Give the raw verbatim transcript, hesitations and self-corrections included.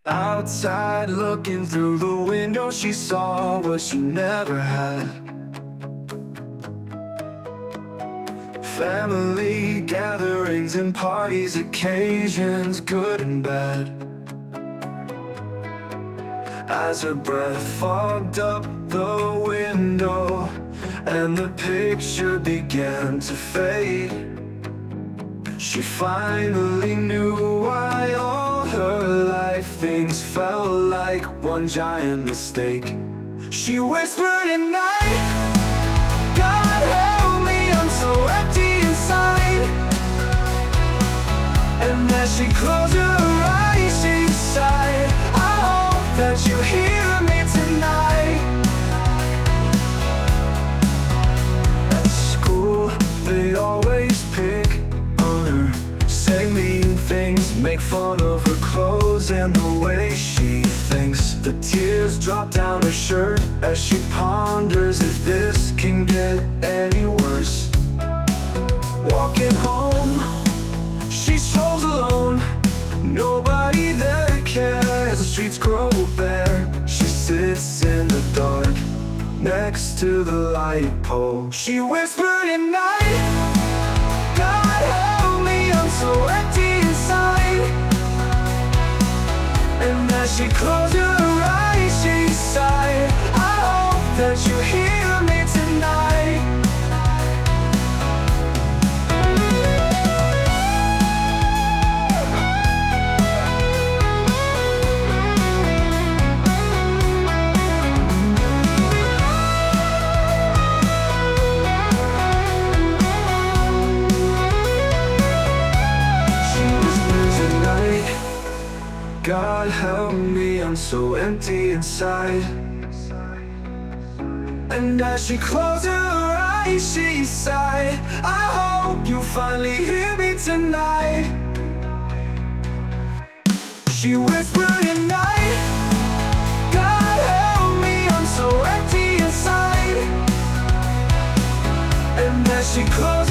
Outside looking through the window, she saw what she never had. Family gatherings and parties, occasions good and bad. As her breath fogged up the window and the picture began to fade, she finally knew why all her life things felt like one giant mistake. She whispered at night, "God help me, I'm so empty inside." And as she closed her eyes, she sighed, "I hope that you hear me tonight." At school, they always pick on her, say mean things, make fun of her clothes and the way she thinks. The tears drop down her shirt as she ponders if this can get any worse. Walking home, she strolls alone, nobody there cares. The streets grow bare, she sits in the dark next to the light pole. She whispered at night, "God help me, I'm so empty inside." And as she closed her eyes, she sighed, "I hope that you hear me tonight." God help me, I'm so empty inside. And as she closed her eyes, she sighed, "I hope you finally hear me tonight." She whispered at night, "God help me, I'm so empty inside." And as she closed